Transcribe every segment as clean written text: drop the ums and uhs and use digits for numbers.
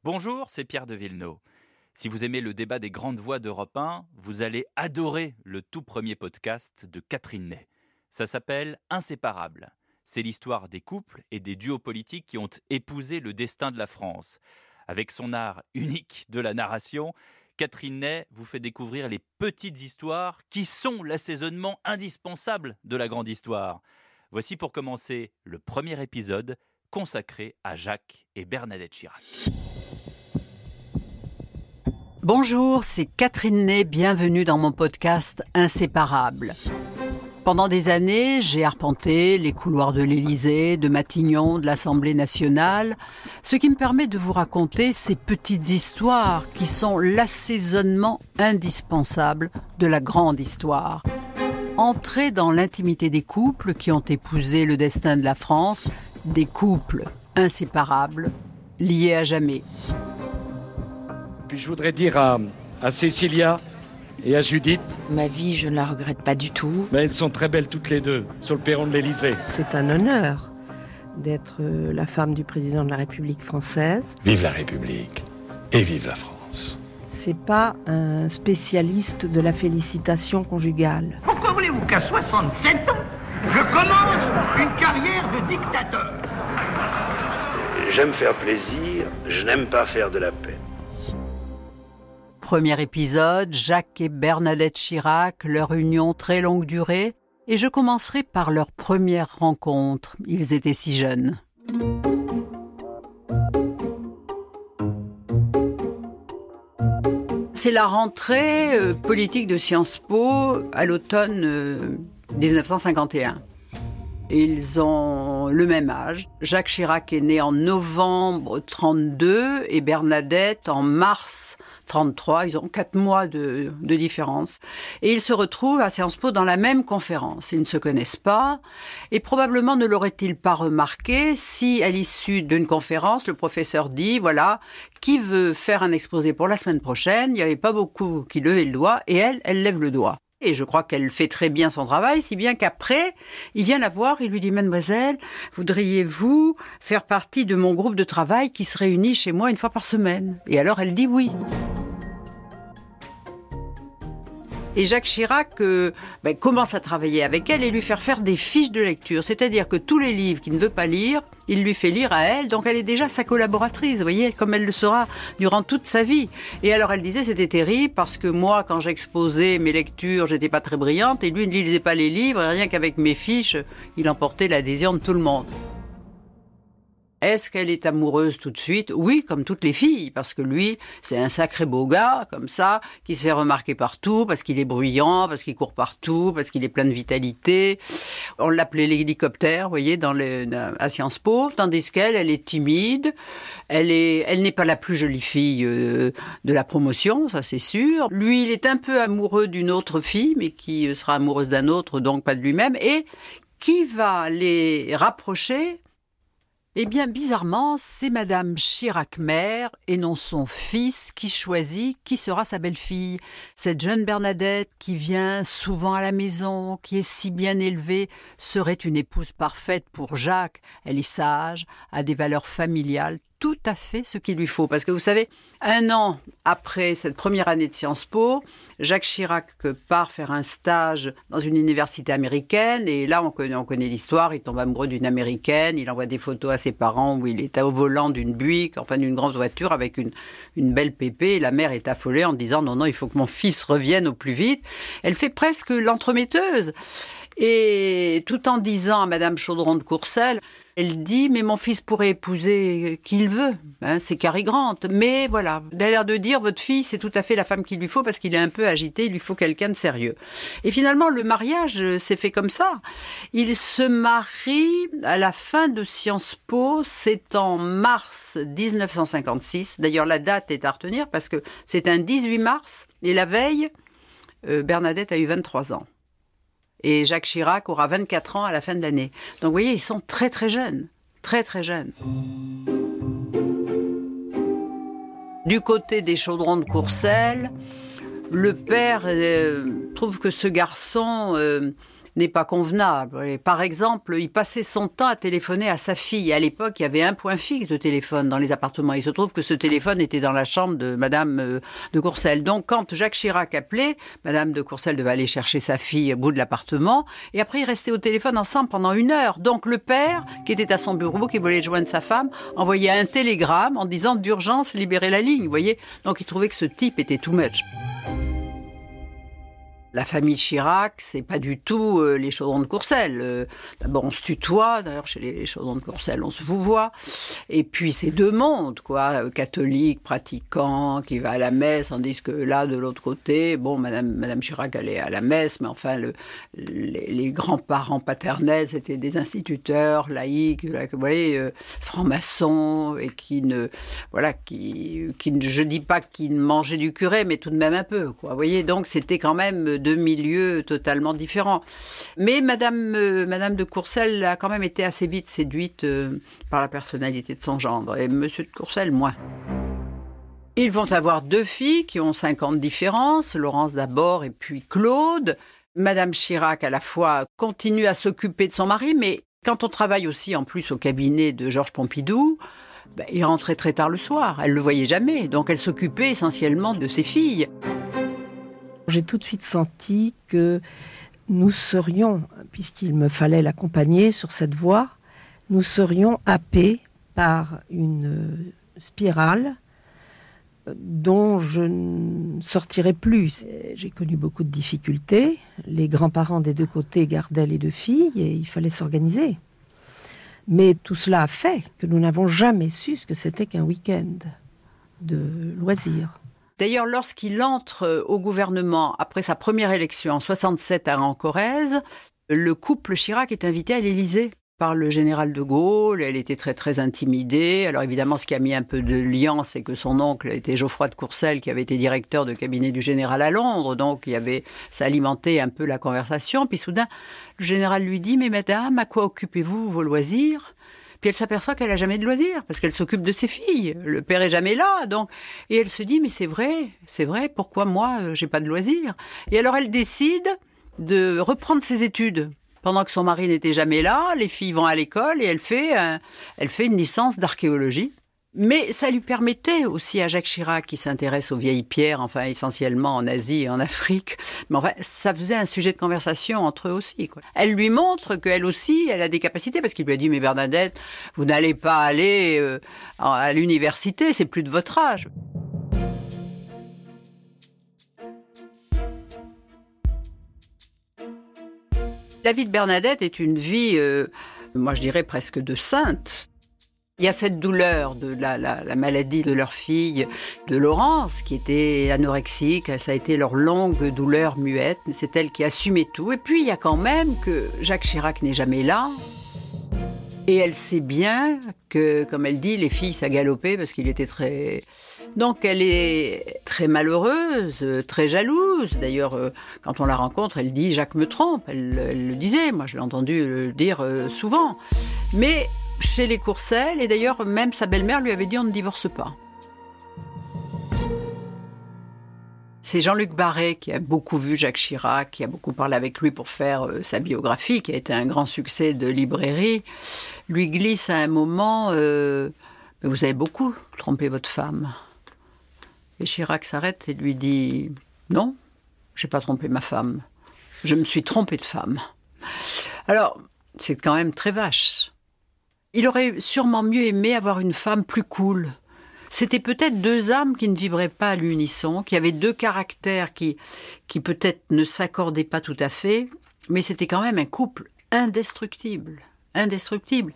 Bonjour, c'est Pierre de Villeneuve. Si vous aimez le débat des grandes voix d'Europe 1, vous allez adorer le tout premier podcast de Catherine Ney. Ça s'appelle Inséparables. C'est l'histoire des couples et des duos politiques qui ont épousé le destin de la France. Avec son art unique de la narration, Catherine Ney vous fait découvrir les petites histoires qui sont l'assaisonnement indispensable de la grande histoire. Voici pour commencer le premier épisode consacré à Jacques et Bernadette Chirac. Bonjour, c'est Catherine Ney, bienvenue dans mon podcast Inséparables. Pendant des années, j'ai arpenté les couloirs de l'Élysée, de Matignon, de l'Assemblée nationale, ce qui me permet de vous raconter ces petites histoires qui sont l'assaisonnement indispensable de la grande histoire. Entrer dans l'intimité des couples qui ont épousé le destin de la France, des couples inséparables, liés à jamais. Puis je voudrais dire à Cécilia et à Judith... Ma vie, je ne la regrette pas du tout. Mais elles sont très belles toutes les deux, sur le perron de l'Élysée. C'est un honneur d'être la femme du président de la République française. Vive la République et vive la France. C'est pas un spécialiste de la félicitation conjugale. Pourquoi voulez-vous qu'à 67 ans, je commence une carrière de dictateur ? J'aime faire plaisir, je n'aime pas faire de la peine. Premier épisode, Jacques et Bernadette Chirac, leur union très longue durée, et je commencerai par leur première rencontre. Ils étaient si jeunes. C'est la rentrée politique de Sciences Po à l'automne 1951. Ils ont le même âge. Jacques Chirac est né en novembre 32 et Bernadette en mars 33. Ils ont 4 mois de différence. Et ils se retrouvent à Sciences Po dans la même conférence. Ils ne se connaissent pas et probablement ne l'auraient-ils pas remarqué si, à l'issue d'une conférence, le professeur dit, voilà, qui veut faire un exposé pour la semaine prochaine ? Il n'y avait pas beaucoup qui levaient le doigt et elle lève le doigt. Et je crois qu'elle fait très bien son travail, si bien qu'après, il vient la voir, il lui dit « Mademoiselle, voudriez-vous faire partie de mon groupe de travail qui se réunit chez moi une fois par semaine ?» Et alors elle dit oui. Et Jacques Chirac commence à travailler avec elle et lui faire des fiches de lecture. C'est-à-dire que tous les livres qu'il ne veut pas lire, il lui fait lire à elle. Donc elle est déjà sa collaboratrice, vous voyez, comme elle le sera durant toute sa vie. Et alors elle disait c'était terrible parce que moi, quand j'exposais mes lectures, j'étais pas très brillante et lui ne lisait pas les livres et rien qu'avec mes fiches, il emportait l'adhésion de tout le monde. Est-ce qu'elle est amoureuse tout de suite ? Oui, comme toutes les filles, parce que lui, c'est un sacré beau gars, comme ça, qui se fait remarquer partout, parce qu'il est bruyant, parce qu'il court partout, parce qu'il est plein de vitalité. On l'appelait l'hélicoptère, vous voyez, à Sciences Po, tandis qu'elle, elle est timide, elle n'est pas la plus jolie fille de la promotion, ça c'est sûr. Lui, il est un peu amoureux d'une autre fille, mais qui sera amoureuse d'un autre, donc pas de lui-même, et qui va les rapprocher ? Eh bien, bizarrement, c'est Madame Chirac mère et non son fils qui choisit qui sera sa belle-fille. Cette jeune Bernadette qui vient souvent à la maison, qui est si bien élevée, serait une épouse parfaite pour Jacques. Elle est sage, a des valeurs familiales, tout à fait ce qu'il lui faut. Parce que vous savez, 1 an après cette première année de Sciences Po, Jacques Chirac part faire un stage dans une université américaine. Et là, on connaît l'histoire. Il tombe amoureux d'une américaine. Il envoie des photos à ses parents où il est au volant d'une Buick, enfin d'une grande voiture avec une belle pépée. Et la mère est affolée en disant non, il faut que mon fils revienne au plus vite. Elle fait presque l'entremetteuse. Et tout en disant à Madame Chaudron de Courcelles, elle dit, mais mon fils pourrait épouser qui il veut, c'est Cary Grant. Mais voilà, elle a l'air de dire, votre fille, c'est tout à fait la femme qu'il lui faut parce qu'il est un peu agité, il lui faut quelqu'un de sérieux. Et finalement, le mariage s'est fait comme ça. Il se marie à la fin de Sciences Po, c'est en mars 1956. D'ailleurs, la date est à retenir parce que c'est un 18 mars et la veille, Bernadette a eu 23 ans. Et Jacques Chirac aura 24 ans à la fin de l'année. Donc vous voyez, ils sont très très jeunes. Très très jeunes. Du côté des Chaudrons de Courcelles, le père trouve que ce garçon n'est pas convenable. Et par exemple, il passait son temps à téléphoner à sa fille. À l'époque, il y avait un point fixe de téléphone dans les appartements. Il se trouve que ce téléphone était dans la chambre de Madame de Courcelles. Donc, quand Jacques Chirac appelait, Madame de Courcelles devait aller chercher sa fille au bout de l'appartement. Et après, ils restaient au téléphone ensemble pendant 1 heure. Donc, le père, qui était à son bureau, qui voulait joindre sa femme, envoyait un télégramme en disant d'urgence, libérez la ligne. Vous voyez ? Donc, il trouvait que ce type était too much. La famille Chirac, c'est pas du tout les Chaudron de Courcelles. D'abord, on se tutoie. D'ailleurs, chez les Chaudron de Courcelles, on se vouvoie. Et puis, c'est 2 mondes, quoi. Catholique, pratiquant, qui va à la messe, tandis que là, de l'autre côté, bon, Madame Chirac allait à la messe, mais enfin, les grands-parents paternels, c'était des instituteurs laïcs, vous voyez, francs-maçons, et je dis pas qu'ils ne mangeaient du curé, mais tout de même un peu, quoi. Vous voyez, donc c'était quand même 2 milieux totalement différents. Mais Madame de Courcelles a quand même été assez vite séduite par la personnalité de son gendre, et Monsieur de Courcelles, moins. Ils vont avoir 2 filles qui ont 5 ans de différence, Laurence d'abord et puis Claude. Madame Chirac, à la fois, continue à s'occuper de son mari, mais quand on travaille aussi en plus au cabinet de Georges Pompidou, il rentrait très tard le soir, elle ne le voyait jamais, donc elle s'occupait essentiellement de ses filles. J'ai tout de suite senti que nous serions, puisqu'il me fallait l'accompagner sur cette voie, nous serions happés par une spirale dont je ne sortirais plus. J'ai connu beaucoup de difficultés. Les grands-parents des 2 côtés gardaient les 2 filles et il fallait s'organiser. Mais tout cela a fait que nous n'avons jamais su ce que c'était qu'un week-end de loisirs. D'ailleurs, lorsqu'il entre au gouvernement, après sa première élection en 67 à Rancorrèze, le couple Chirac est invité à l'Élysée par le général de Gaulle. Elle était très très intimidée. Alors évidemment, ce qui a mis un peu de lien, c'est que son oncle était Geoffroy de Courcelles, qui avait été directeur de cabinet du général à Londres. Donc ça alimentait un peu la conversation. Puis soudain, le général lui dit « Mais madame, à quoi occupez-vous vos loisirs ?» Puis elle s'aperçoit qu'elle n'a jamais de loisirs, parce qu'elle s'occupe de ses filles. Le père est jamais là, donc. Et elle se dit, mais c'est vrai, pourquoi moi, j'ai pas de loisirs ? Et alors elle décide de reprendre ses études. Pendant que son mari n'était jamais là, les filles vont à l'école et elle fait une licence d'archéologie. Mais ça lui permettait aussi à Jacques Chirac, qui s'intéresse aux vieilles pierres, enfin essentiellement en Asie et en Afrique, mais enfin ça faisait un sujet de conversation entre eux aussi, quoi. Elle lui montre qu'elle aussi, elle a des capacités, parce qu'il lui a dit « Mais Bernadette, vous n'allez pas aller à l'université, c'est plus de votre âge ». La vie de Bernadette est une vie, moi je dirais presque de sainte. Il y a cette douleur de la maladie de leur fille, de Laurence, qui était anorexique. Ça a été leur longue douleur muette. C'est elle qui assumait tout. Et puis, il y a quand même que Jacques Chirac n'est jamais là. Et elle sait bien que, comme elle dit, les filles, ça galopait parce qu'il était très... Donc, elle est très malheureuse, très jalouse. D'ailleurs, quand on la rencontre, elle dit « Jacques me trompe ». Elle le disait. Moi, je l'ai entendu le dire souvent. Mais... chez les Courcelles, et d'ailleurs, même sa belle-mère lui avait dit « on ne divorce pas ». C'est Jean-Luc Barré qui a beaucoup vu Jacques Chirac, qui a beaucoup parlé avec lui pour faire sa biographie, qui a été un grand succès de librairie, lui glisse à un moment « mais vous avez beaucoup trompé votre femme ». Et Chirac s'arrête et lui dit « non, je n'ai pas trompé ma femme, je me suis trompé de femme ». Alors, c'est quand même très vache. Il aurait sûrement mieux aimé avoir une femme plus cool. C'était peut-être 2 âmes qui ne vibraient pas à l'unisson, qui avaient 2 caractères qui peut-être ne s'accordaient pas tout à fait, mais c'était quand même un couple indestructible. Indestructible.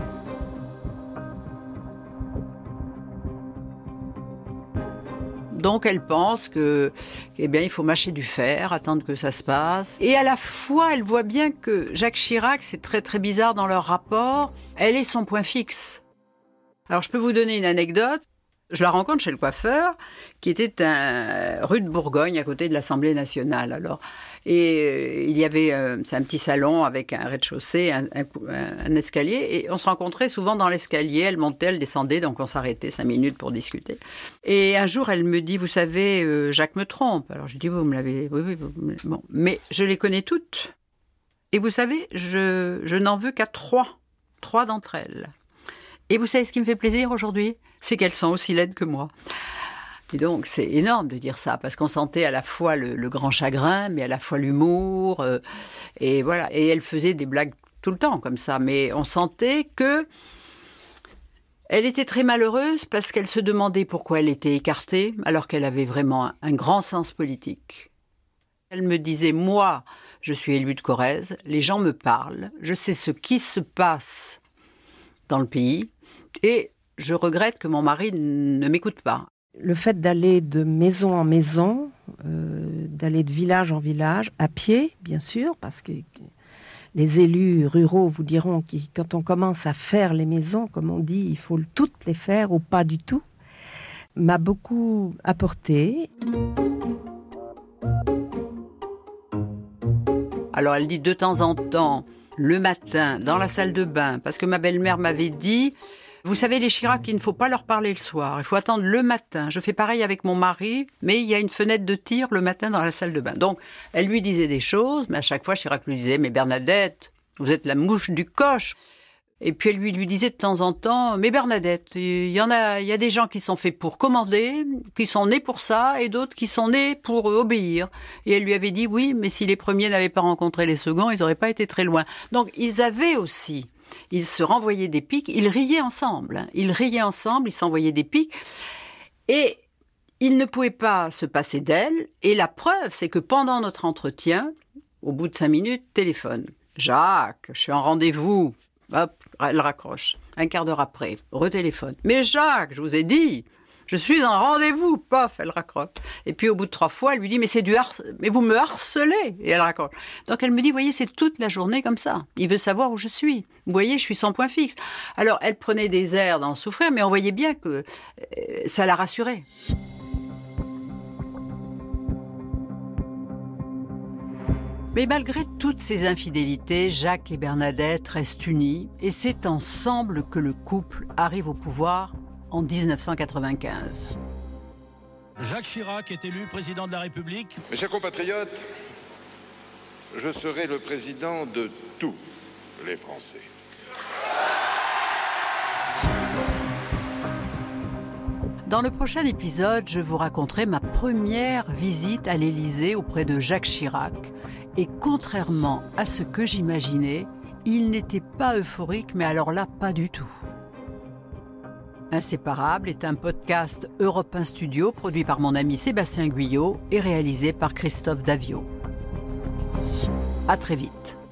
Donc elle pense que, il faut mâcher du fer, attendre que ça se passe. Et à la fois, elle voit bien que Jacques Chirac, c'est très très bizarre dans leur rapport, elle est son point fixe. Alors je peux vous donner une anecdote. Je la rencontre chez le coiffeur, qui était rue de Bourgogne, à côté de l'Assemblée nationale. Alors, et il y avait, c'est un petit salon avec un rez-de-chaussée, un escalier, et on se rencontrait souvent dans l'escalier. Elle montait, elle descendait, donc on s'arrêtait 5 minutes pour discuter. Et un jour, elle me dit, vous savez, Jacques me trompe. Alors je dis, vous me l'avez, oui, bon, mais je les connais toutes. Et vous savez, je n'en veux qu'à 3 d'entre elles. Et vous savez ce qui me fait plaisir aujourd'hui ? C'est qu'elles sont aussi laides que moi. Et donc, c'est énorme de dire ça, parce qu'on sentait à la fois le grand chagrin, mais à la fois l'humour. Et voilà. Et elle faisait des blagues tout le temps, comme ça. Mais on sentait que elle était très malheureuse parce qu'elle se demandait pourquoi elle était écartée, alors qu'elle avait vraiment un grand sens politique. Elle me disait, moi, je suis élue de Corrèze, les gens me parlent, je sais ce qui se passe dans le pays, et je regrette que mon mari ne m'écoute pas. Le fait d'aller de maison en maison, d'aller de village en village, à pied, bien sûr, parce que les élus ruraux vous diront que quand on commence à faire les maisons, comme on dit, il faut toutes les faire ou pas du tout, m'a beaucoup apporté. Alors elle dit de temps en temps, le matin, dans la salle de bain, parce que ma belle-mère m'avait dit... Vous savez, les Chirac, il ne faut pas leur parler le soir. Il faut attendre le matin. Je fais pareil avec mon mari, mais il y a une fenêtre de tir le matin dans la salle de bain. Donc, elle lui disait des choses, mais à chaque fois, Chirac lui disait « Mais Bernadette, vous êtes la mouche du coche !» Et puis, elle lui disait de temps en temps « Mais Bernadette, il y a des gens qui sont faits pour commander, qui sont nés pour ça, et d'autres qui sont nés pour obéir. » Et elle lui avait dit « Oui, mais si les premiers n'avaient pas rencontré les seconds, ils n'auraient pas été très loin. » Donc, ils avaient aussi... Ils se renvoyaient des piques, ils riaient ensemble. Ils s'envoyaient des piques. Et ils ne pouvaient pas se passer d'elle. Et la preuve, c'est que pendant notre entretien, au bout de 5 minutes, téléphone. « Jacques, je suis en rendez-vous. » Hop, elle raccroche. Un quart d'heure après, retéléphone. « Mais Jacques, je vous ai dit, je suis en rendez-vous. » Pof, elle raccroche. Et puis au bout de 3 fois, elle lui dit « Mais mais vous me harcelez !» Et elle raccroche. Donc elle me dit « Vous voyez, c'est toute la journée comme ça. Il veut savoir où je suis. Vous voyez, je suis sans point fixe. » Alors elle prenait des airs d'en souffrir, mais on voyait bien que ça la rassurait. Mais malgré toutes ces infidélités, Jacques et Bernadette restent unis et c'est ensemble que le couple arrive au pouvoir en 1995. Jacques Chirac est élu président de la République. Mes chers compatriotes, je serai le président de tous les Français. Dans le prochain épisode, je vous raconterai ma première visite à l'Élysée auprès de Jacques Chirac. Et contrairement à ce que j'imaginais, il n'était pas euphorique, mais alors là, pas du tout. Inséparables est un podcast Europe 1 Studio produit par mon ami Sébastien Guyot et réalisé par Christophe Davio. À très vite.